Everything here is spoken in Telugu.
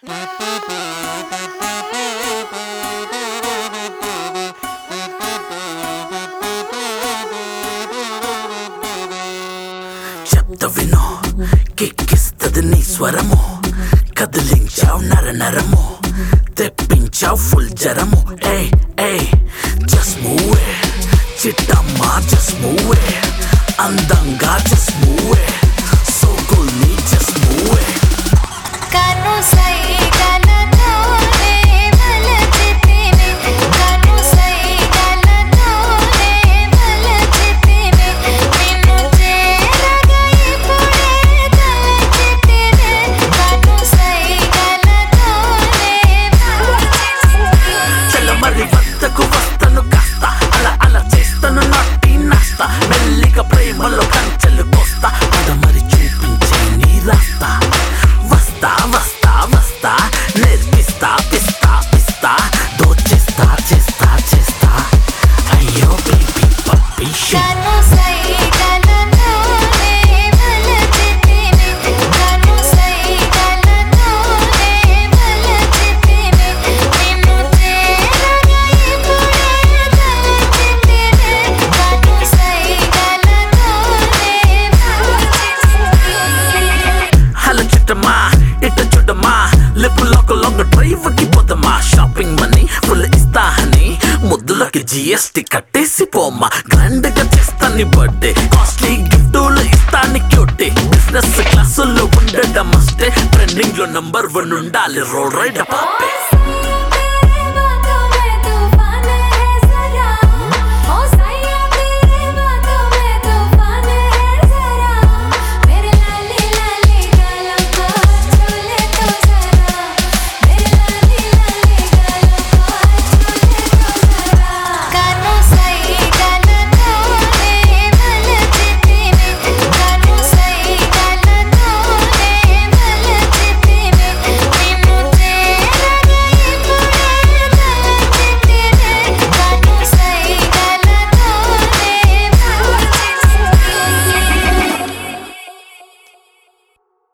చెప్త వినో కిక్కిస్తది నీ స్వరము కదిలించావు నరనరము తెప్పించావు ఫుల్ జరము ఏ ఏ జస్ట్ మూవ్ చిట్టమ్మా జస్ట్ మూవ్ అందంగా జస్ట్ మూవ్ సోకుల్ని జస్ట్ మూవ్ కను సైగలతోనే మలచితిని కను సైగలతోనే మలచితిని నిన్ను చేరగా ఇప్పుడే తలచితిని కను సైగలతోనే మలచితిని చల్లమరి వద్దకు వస్తను కాస్త అలా అలా చేస్తను నాటి నాస్తా మెల్లిగా ప్రేమలో కంచెలు కోస్తా మరి చూపించే నీ రాస్తా వస్తా వస్తా వస్తా నేర్పిస్తా పిస్తా పిస్తా దోచేస్తా చేస్తా చేస్తా అయ్యో బేబీ పప్పీ కను సైగలతోనే మలచితిని కను సైగలతోనే మలచితిని నిన్ను చేరగా ఇప్పుడే తలచితిని కను సైగలతోనే మలచితిని హలో చుట్టమా ఇట చూడమా లిప్ లాక్ డ్రైవ్ కి పోదమా షాపింగ్ మనీ ఫుల్ ఇస్తా అని ముద్దులకి జిఎస్టి కట్టేసి పోమ్మా గ్రాండ్ గా చేస్తా నీ బర్త్డే కాస్ట్లీ గిఫ్టులు ఇస్తా నీ క్యూటీ బిజినెస్ క్లాసుల్లో ఉండడం మస్టే ట్రెండింగ్ లో నంబర్ 1 ఉండాలి రోడ్ రైడ్ పాపే